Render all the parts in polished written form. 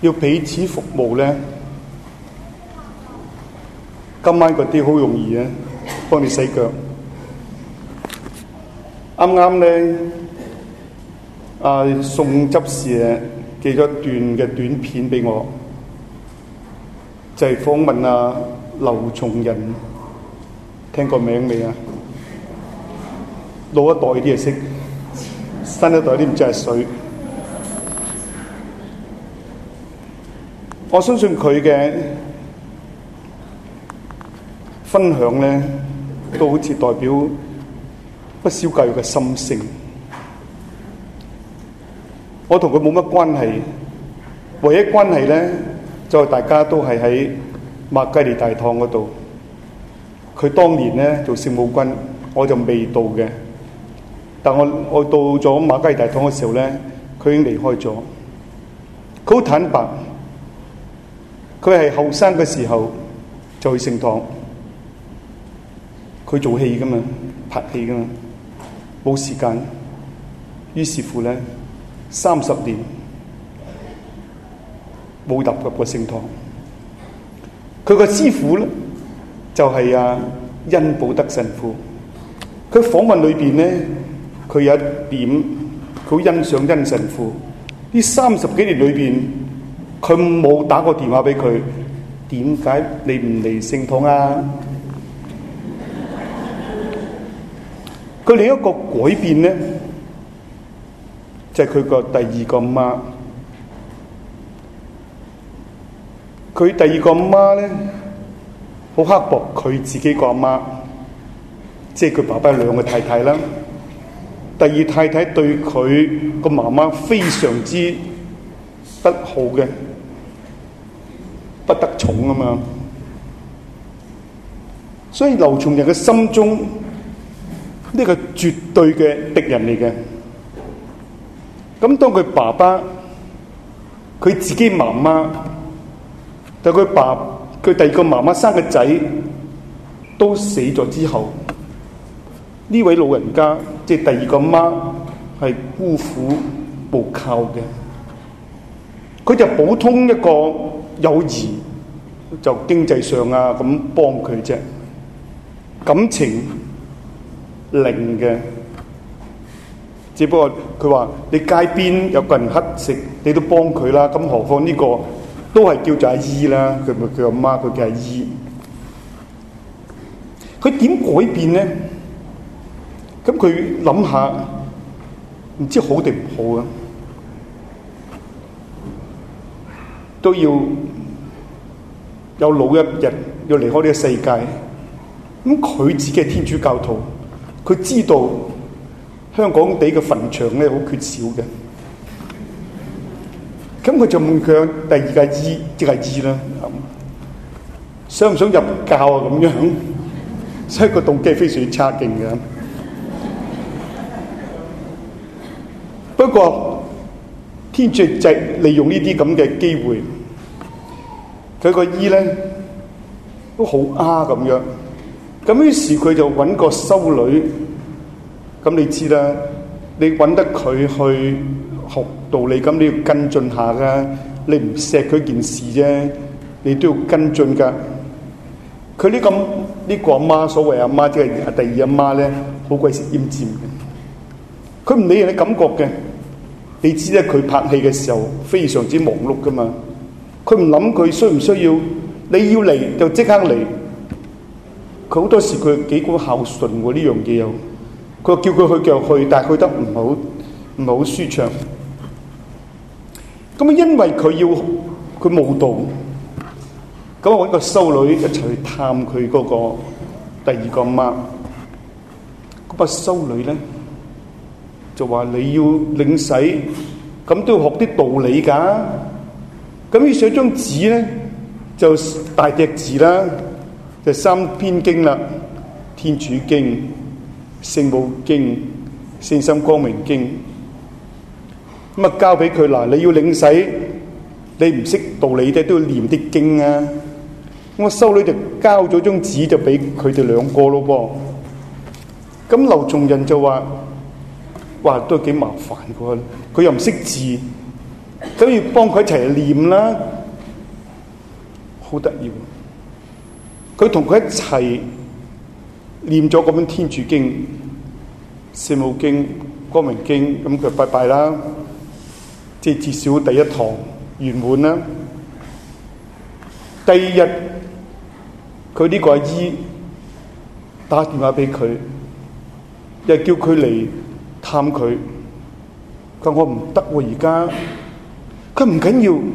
要彼此服務咧，今晚嗰啲好容易啊，幫你洗腳。啱啱咧，宋執事寄咗一段嘅短片俾我，就係訪問劉松仁，聽過名未啊？老一代啲就識，新一代啲唔知係誰。我相信佢嘅分享咧，都好似代表不少教育嘅心聲。我同佢冇乜關係，唯一關係咧就係大家都係喺麥基利大堂嗰度。佢當年咧做聖母軍，我就未到嘅。但我到咗麥基利大堂嘅時候咧，佢已經離開咗。佢好坦白，佢係後生嘅時候就去聖堂，佢做戲噶嘛，拍戲噶嘛，冇時間。於是乎咧，30年冇踏入過聖堂。佢個師傅咧就係恩保德神父。佢訪問裏邊咧，佢有一點佢好欣賞恩神父。呢30幾年裏邊，佢冇打過電話俾佢。點解你唔嚟聖堂啊？佢另一個改變咧，就係佢個第二個媽。佢第二個媽咧，好刻薄佢自己個阿媽，即係佢爸爸有兩個太太啦。第二太太對佢個媽媽非常之不好嘅，不得寵啊嘛。所以劉松仁嘅心中呢個絕對嘅敵人嚟嘅。咁當佢爸爸、佢自己媽媽，但佢第二個媽媽生嘅仔都死咗之後，呢位老人家即係第二個媽係孤苦無靠嘅，佢就補充一個友誼，就經濟上咁幫佢啫，感情零嘅。只不過佢話你街邊有個人乞食，你都幫佢啦。咁何況呢個都係叫做阿姨啦，佢咪叫阿媽，佢叫阿姨。佢點改變咧？咁佢諗下，唔知好定唔好啊？都要有老一日要離開呢個世界。咁佢自己係天主教徒，佢知道香港地嘅墳場咧好缺少嘅。咁佢就問佢第二個姨，即係姨啦，想唔想入教啊？咁樣，所以個動機非常之差勁嘅。不過天主就利用呢啲咁嘅機會，佢個姨咧都好咁樣。咁於是佢就揾個修女。咁你知啦，你揾得佢去學道理，咁你要跟進下噶。你唔錫佢件事啫，你都要跟進噶。佢呢個阿媽，所謂阿媽即係第二阿媽咧，好鬼死奄尖嘅。佢唔理人嘅感覺嘅。你知咧，佢拍戲嘅時候非常之忙碌噶嘛。佢唔諗佢需唔需要，你要嚟就即刻嚟。佢好多時佢幾個孝順喎，呢樣嘢又。佢叫佢去就去，但係去得唔係好舒暢。咁因為佢冇道，咁我揾個修女一齊去探佢嗰個第二個媽。嗰個修女咧就話你要領洗，咁都要學啲道理㗎。咁於是有張紙咧就大隻字啦，就3篇經啦，天主經、聖母經、聖心光明經。咁交俾佢嗱，你要領洗，你唔識道理嘅都要念啲經啊。咁修女就交咗張紙就俾佢哋兩個咯噃。咁劉松仁就話：哇，都幾麻煩㗎，佢又唔識字， 咁要幫佢一齊念啦，好得意。佢同佢一齊念咗嗰本天主經、聖母經、光明經，咁佢拜拜啦，即係至少第一堂圓滿啦。第二日，佢呢個阿姨打電話俾佢，又叫佢嚟探佢。佢話我唔得喎，而家佢唔緊要，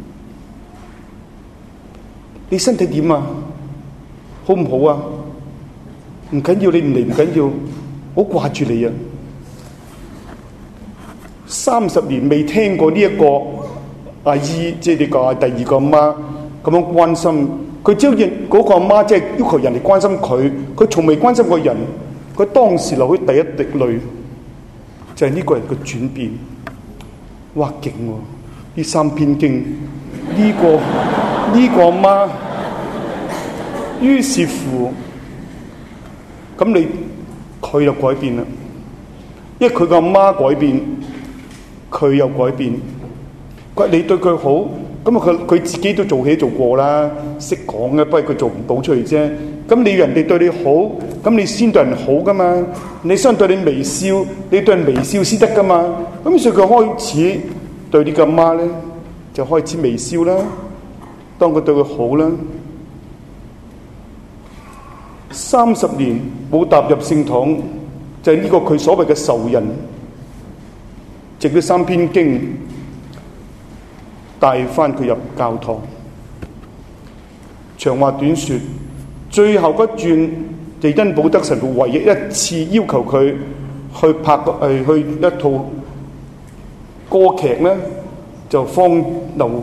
你身體點啊？好唔好啊？唔緊要，你唔嚟唔緊要，我掛住你啊！30年未聽過呢一個阿姨，即係你個第二個阿媽咁樣關心佢，只要嗰個阿媽即係要求人哋關心佢，佢從未關心過人。佢當時流起第一滴淚，就係呢個人嘅轉變。哇，勁喎！呢3篇經，呢個阿媽，於是乎，咁佢又改變啦，因為佢個阿媽改變，佢又改變。佢話你對佢好，咁啊佢自己都做起做過啦，識講嘅，不過佢做唔到出嚟啫。咁你人哋對你好，咁你先對人好噶嘛？你先對你微笑，你對人微笑先得噶嘛？咁所以佢開始對你個阿媽咧，就開始微笑啦。當佢對佢好啦，30年冇踏入聖堂，就係呢個佢所謂嘅仇人，藉咗3篇經帶翻佢入教堂。長話短說，最後嗰轉就恩保德神父唯一一次要求佢去拍去一套歌劇咧，就方流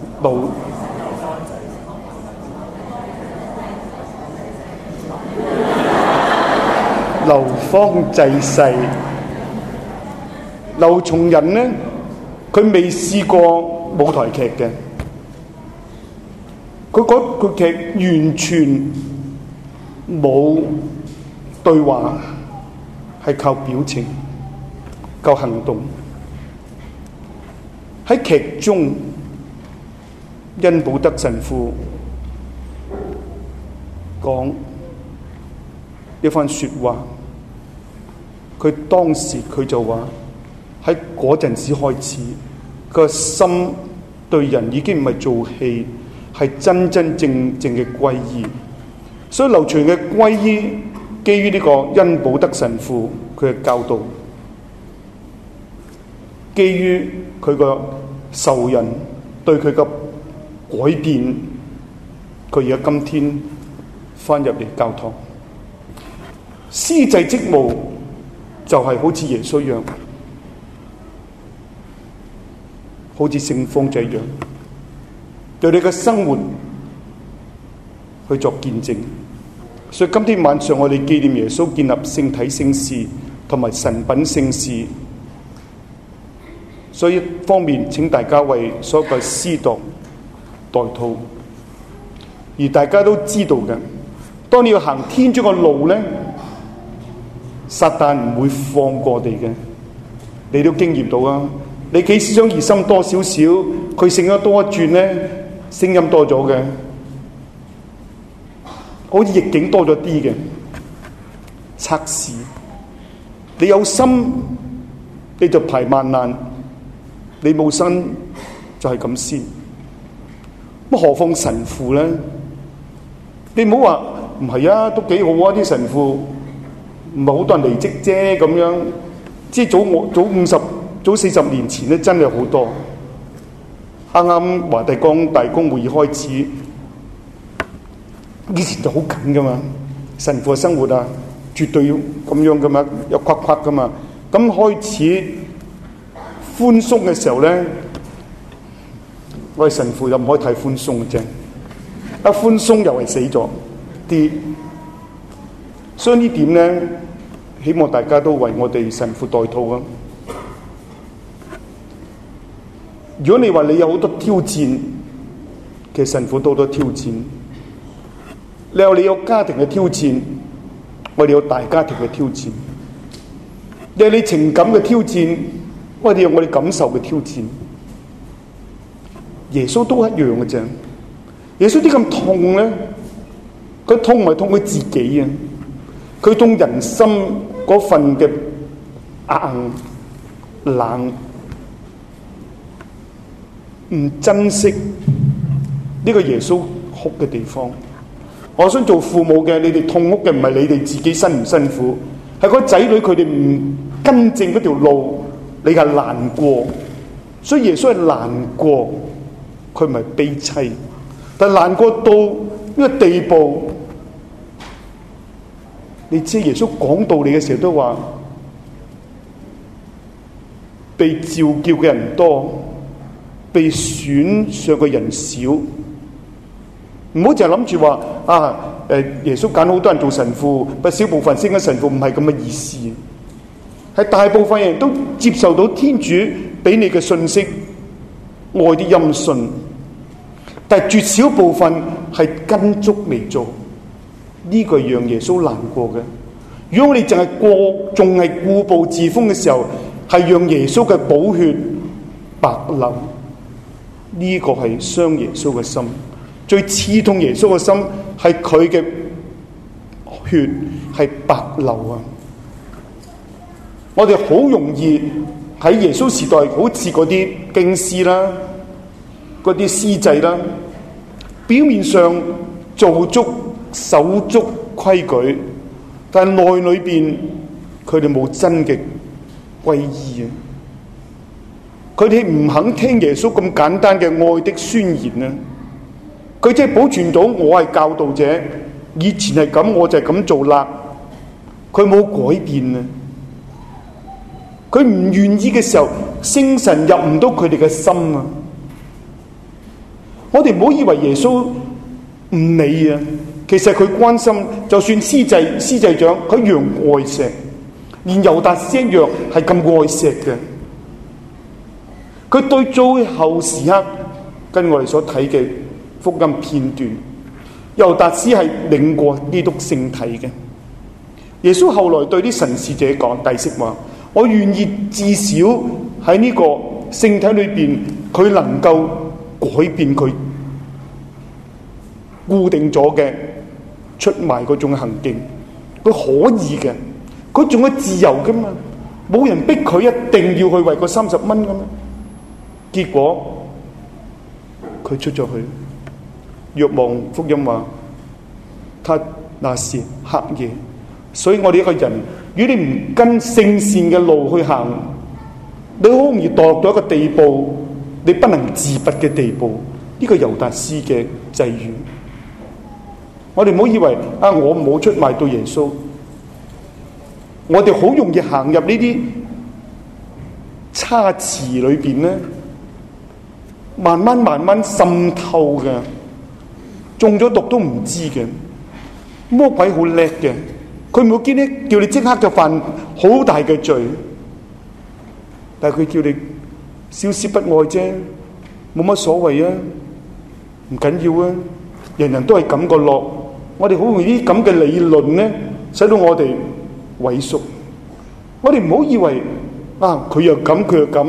芳濟世。劉松仁咧，佢未試過舞台劇嘅，佢嗰個劇完全冇對話，係靠表情、靠行動。喺劇中，恩保德神父講一番說話，佢當時佢就話喺嗰陣時開始，佢個心對人已經唔係做戲，係真真正正嘅皈依。所以劉松仁嘅皈依基於呢個恩保德神父佢嘅教導，基於佢個仇人對佢嘅改變，佢而家今天翻入嚟教堂，司祭職務就係好似耶穌一樣，好似聖方濟一樣，對你嘅生活去作見證。所以今天晚上我哋紀念耶穌建立聖體聖事同埋神品聖事，所以一方面請大家為所有嘅司鐸代禱。而大家都知道嘅，當你要行天主嘅路咧，撒旦唔會放過你嘅，你都經驗到啊！你幾時想熱心多少少，佢聖得多一轉咧，聲音多咗嘅，好似逆境多咗啲嘅測試。你有心你就排萬難，你冇心就係咁先。乜何況神父咧？你唔好話唔係啊，都幾好啊！啲神父唔係好多人離職啫，咁樣即係早40年前咧，真係好多。啱啱華帝江大公會議開始，以前就好緊噶嘛，神父嘅生活啊，絕對要咁樣噶嘛，有框框噶嘛。咁開始寬鬆嘅時候咧，我哋神父又唔可以太寬鬆嘅啫。一寬鬆又係死咗啲，所以呢點咧，希望大家都為我哋神父代禱啊！如果你話你有好多挑戰，其實神父都好多挑戰。你有家庭嘅挑戰，我哋有大家庭嘅挑戰。你有你情感嘅挑戰，我哋有我哋感受嘅挑戰。 耶穌都一樣嘅啫。耶穌啲咁痛咧，佢痛唔係痛佢自己啊，佢痛人心嗰份嘅硬冷，唔珍惜呢個耶穌哭嘅地方。我想做父母嘅，你哋痛哭嘅唔係你哋自己辛唔辛苦，係個仔女佢哋唔跟正嗰條路，你係難過。所以耶穌係難過，佢唔係悲凄，但係難過到呢個地步。你知耶穌講道理嘅時候都話，被召叫嘅人多，被選上嘅人少。唔好淨係諗住話耶穌揀好多人做神父，不少部分升咗神父，唔係咁嘅意思。係大部分人都接受到天主俾你嘅信息，愛啲音訊，但係絕少部分係跟足嚟做。呢個讓耶穌難過嘅。如果我哋淨係仲係固步自封嘅時候，係讓耶穌嘅寶血白流，呢個係傷耶穌嘅心。最刺痛耶穌嘅心係佢嘅血係白流啊！我哋好容易喺耶穌時代，好似嗰啲經師啦、嗰啲司祭啦，表面上做足守足規矩，但係內裏邊佢哋冇真嘅皈依啊！佢哋唔肯聽耶穌咁簡單嘅愛的宣言啊！佢即係保存到我係教導者，以前係咁，我就係咁做啦。佢冇改變啊！佢唔願意嘅時候，聖神入唔到佢哋嘅心啊！我哋唔好以為耶穌唔理啊，其實佢關心，就算司祭長，佢一樣愛錫，連猶達斯一樣係咁愛錫嘅。佢對最後時刻，跟我哋所睇嘅福音片段，猶達斯係領過基督聖體嘅。耶穌後來對啲神使者講，弟媳話：我願意至少喺呢個聖體裏邊，佢能夠改變佢固定咗嘅出賣嗰種行徑，佢可以嘅，佢仲有自由噶嘛，冇人逼佢一定要去為個30蚊噶嘛。結果佢出咗去。若望福音話，他那是黑夜。所以我哋一個人，如果你唔跟聖善嘅路去行，你好容易墮落到一個地步，你不能自拔嘅地步。呢個猶達斯嘅際遇，我哋唔好以為我唔好出賣到耶穌，我哋好容易行入呢啲差池裏邊咧，慢慢滲透嘅。中咗毒都唔知嘅，魔鬼好叻嘅，佢唔會叫你即刻就犯好大嘅罪，但係佢叫你消失不愛啫，冇乜所謂啊，唔緊要啊，人人都係咁個樂。我哋好容易啲咁嘅理論咧，使到我哋萎縮。我哋唔好以為佢又咁，佢又咁，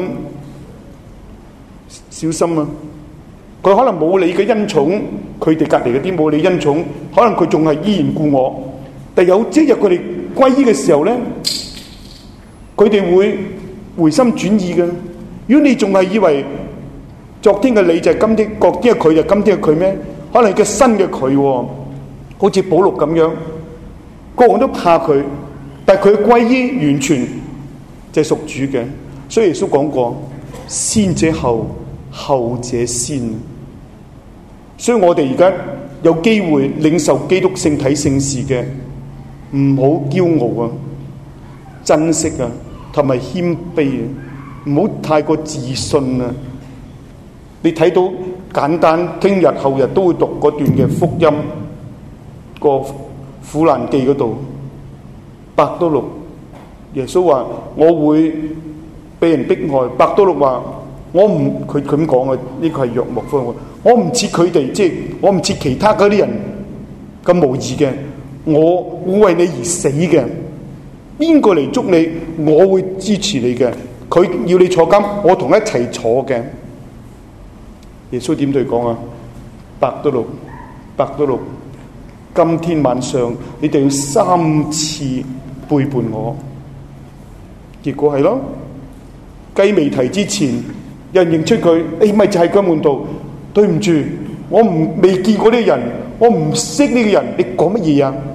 小心啊！佢可能冇你嘅恩寵，佢哋隔籬嗰啲冇你恩寵，可能佢仲係依然故我。但有朝日佢哋歸依嘅時候咧，佢哋會回心轉意嘅。如果你仲係以為昨天嘅你就係今天，昨天嘅佢就今天嘅佢咩？可能係個新嘅佢，好似保祿咁樣，個個人都怕佢，但係佢歸依完全就係屬主嘅。所以耶穌講過，先者後，後者先。所以我哋而家有機會領受基督聖體聖事嘅，唔好驕傲啊，珍惜啊，同埋謙卑啊，唔好太過自信啊。你睇到簡單，聽日後日都會讀嗰段嘅福音，個苦難記嗰度，伯多祿，耶穌話我會被人迫害，伯多祿話我唔，佢咁講嘅，呢個係若望福音。我唔似佢哋，即係我唔似其他嗰啲人咁無義嘅，我會為你而死嘅。邊個嚟捉你，我會支持你嘅。佢要你坐監，我同一齊坐嘅。 耶穌點對講啊？伯多祿，伯多祿，今天晚上你哋要3次背叛我。結果係咯，雞未啼之前，有人認出佢，咪就係個門徒。對唔住，我未見過呢個人，我唔識呢個人，你講乜嘢啊？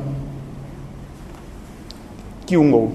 驕傲，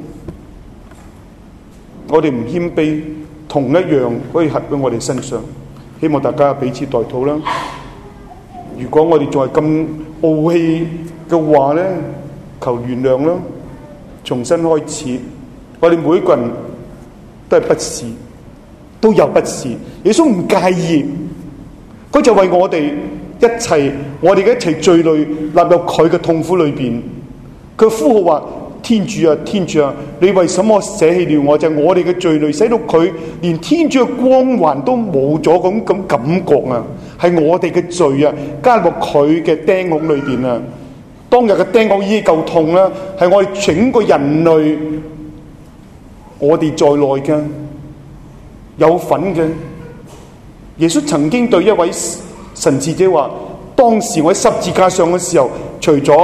我哋唔謙卑，同一樣可以合喺我哋身上。希望大家彼此代禱啦。如果我哋仲係咁傲氣嘅話咧，求原諒啦，重新開始。我哋每一個人都係不是，都有不是。耶穌唔介意，佢就為我哋一切，我哋嘅一切罪累納入佢嘅痛苦裏邊。佢呼號話：天主啊，天主啊，你為什麼捨棄了我？就係我哋嘅罪累，使到佢連天主嘅光環都冇咗咁感覺啊！係我哋嘅罪啊，加入佢嘅釘孔裏邊啊！當日嘅釘孔已經夠痛啦，係我哋整個人類，我哋在內嘅有份嘅。耶穌曾經對一位神視者話：當時我喺十字架上嘅時候，除咗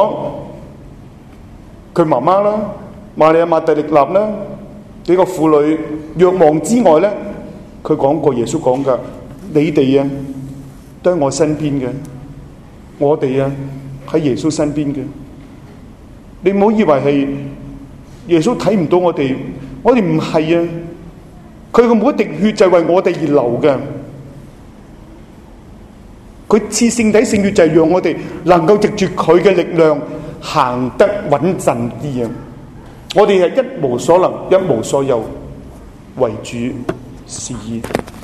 佢媽媽啦、瑪利亞瑪達肋納啦幾個婦女若望之外咧，佢講過，耶穌講噶，你哋啊都喺我身邊嘅，我哋啊喺耶穌身邊嘅。你唔好以為係耶穌睇唔到我哋，我哋唔係啊，佢嘅每一滴血就係為我哋而流嘅。佢賜聖體聖血就係讓我哋能夠藉住佢嘅力量行得穩陣啲啊！我哋係一無所能、一無所有，為主是意。